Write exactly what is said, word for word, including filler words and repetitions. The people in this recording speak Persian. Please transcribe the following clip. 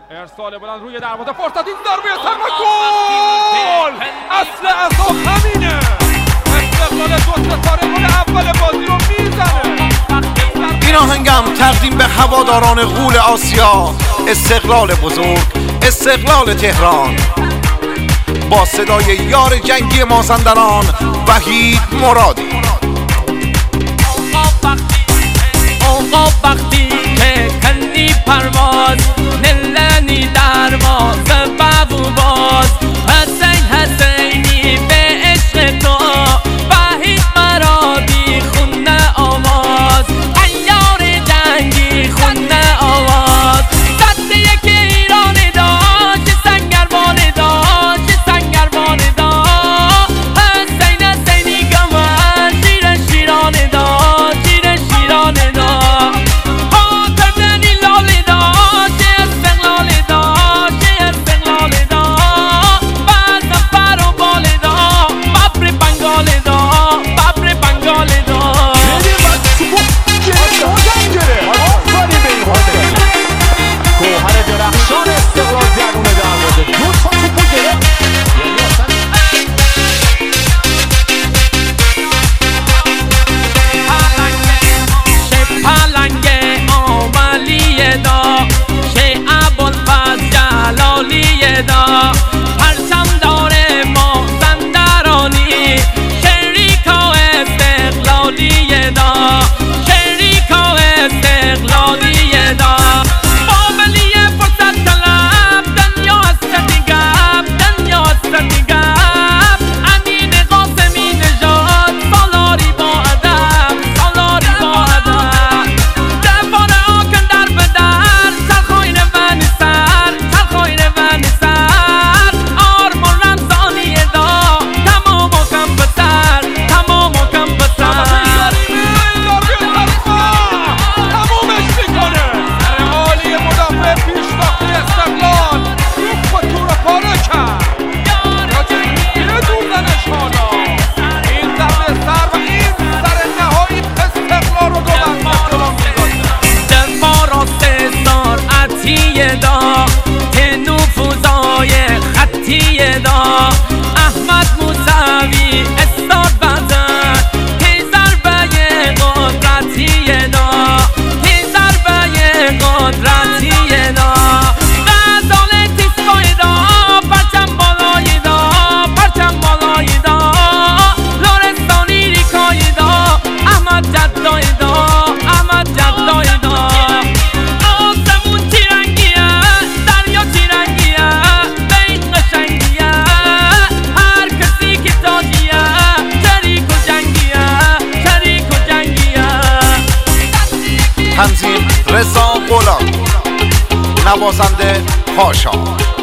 ارسال بلند روی دروازه، فرصت، این ضربه سرما، گل! اصل اصلا همینه. استقلال دو ستاره گل اول بازی رو میزنه. این آهنگم تقدیم به هواداران غول آسیا، استقلال بزرگ، استقلال تهران، با صدای یار جنگی مازندران وحید مرادی. آقا وقتی که کنی پرواز، نلنی درواز بابو باز، حسین حسینی به عشق تو، وحید مرادی خونه آواز، عیار جنگی خونه آواز. صد یک ایران داشت، سنگربان داشت، سنگربان داشت، حسین حسینی گمان شیر شیران داشت، شیر شیران داشت. دا پرچم داره مازندرانی، شریکا استقلالی دا، شریکا استقلالی دا. بابلی فرصت طلب، دنیا هستی گپ، دنیا هستی گپ. امین قاسمی نژاد، سالاری با ادب، سالاری با ادب. دفار آکن در بدر، سرخوین ون سر، سرخوین ون سر. دا که نفوذای خطی دا، احمد موسوی استاد بزن، که ضربه قدرتی دا، که ضربه قدرتی دا. غزال تیسکای دا، پرچم بالای دا، پرچم بالای دا. لرستانی ریکای دا، احمد جدای دا، احمد جدای دا. تنظیم رضا غلام، نوازنده پاشا.